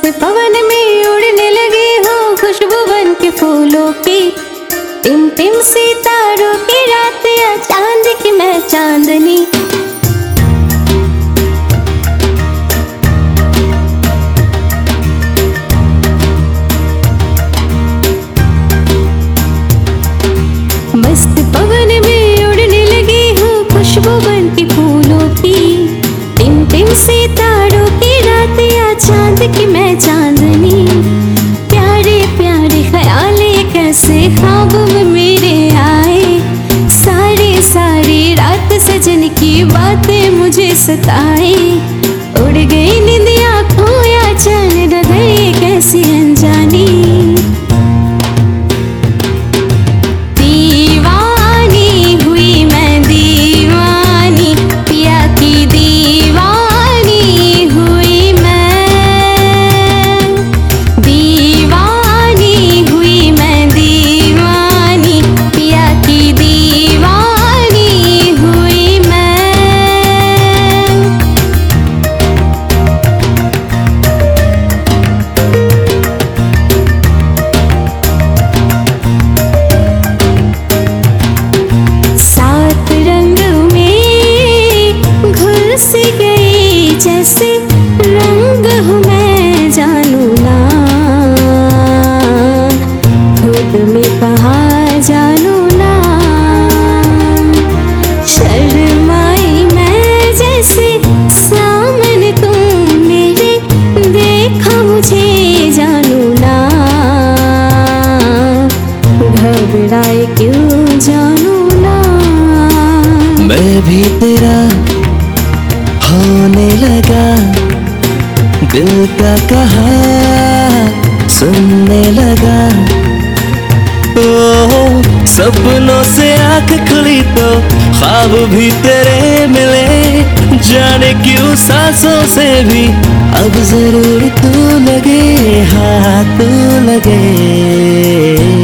मस्त पवन में उड़ने लगी हो खुशबू बन के फूलों की। टिम टिम सितारों की रात या चांद की मैं चांदनी। मस्त पवन में उड़ने लगी हूँ खुशबू बन के फूलों की। टिम टिम सितारों की रात या चांद की मैं चांदनी। प्यारे प्यारे ख्याले कैसे ख्वाब में मेरे आए। सारी सारी रात सजन की बातें मुझे सताए। उड़ गई निंदिया खोया चैन डगई कैसी अनजानी। जैसे रंग हूँ मैं जानू ना खुद में कहा जानू ना। शर्माई मैं जैसे सामने तुम मेरे देखा मुझे जानू ना। घबराए क्यों जानू ना। मैं भी तेरा होने लगा दिल का कहा सुनने लगा। ओ सपनों से आँख खुली तो ख्वाब भी तेरे मिले। जाने क्यों सांसों से भी अब जरूर तू लगे। हाँ तू लगे।